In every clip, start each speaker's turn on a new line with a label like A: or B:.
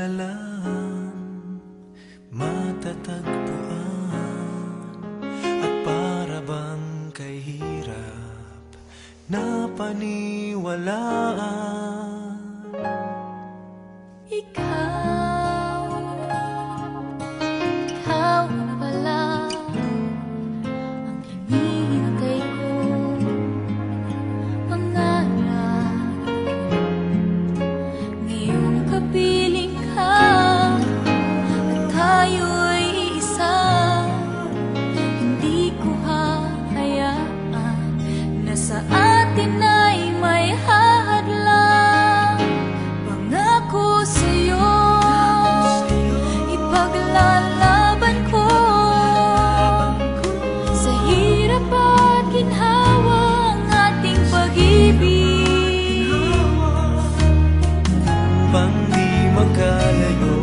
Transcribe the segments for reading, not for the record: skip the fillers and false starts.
A: lang matatagpuan, at para bang kay hirap na paniwalaan.
B: Ikaw pala ang hinihintay kong pangarap. Ngayong kapiling ka at tayo'y isa, hindi ko hahayaan na sa atin ay may hahadlang. Pangako sa'yo, ipaglalaban ko sa hirap at ginhawa ang ating pag-ibig.
A: Pang di magkalayo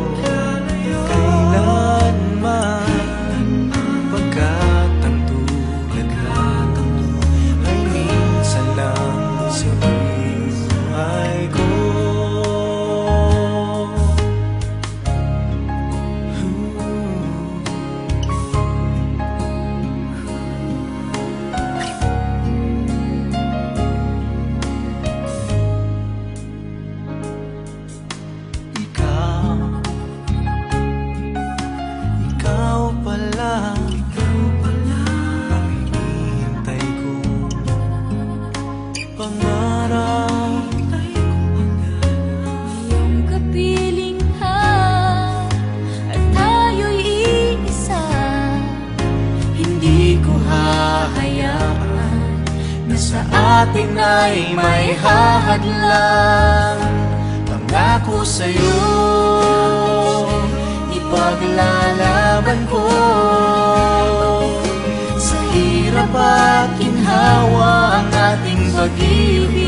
A: kailanman, pagkat ang tulad ay minsan lang sa buhay ko. Ikaw pala ang hinihintay kong pangarap.
B: Ngayong kapiling ka at tayo'y iisa, hindi ko hahayaan na sa atin ay may hahadlang.
A: Pangako sa'yo, ipaglalaban ko sa hirap at ginhawa ang ating pag-ibig.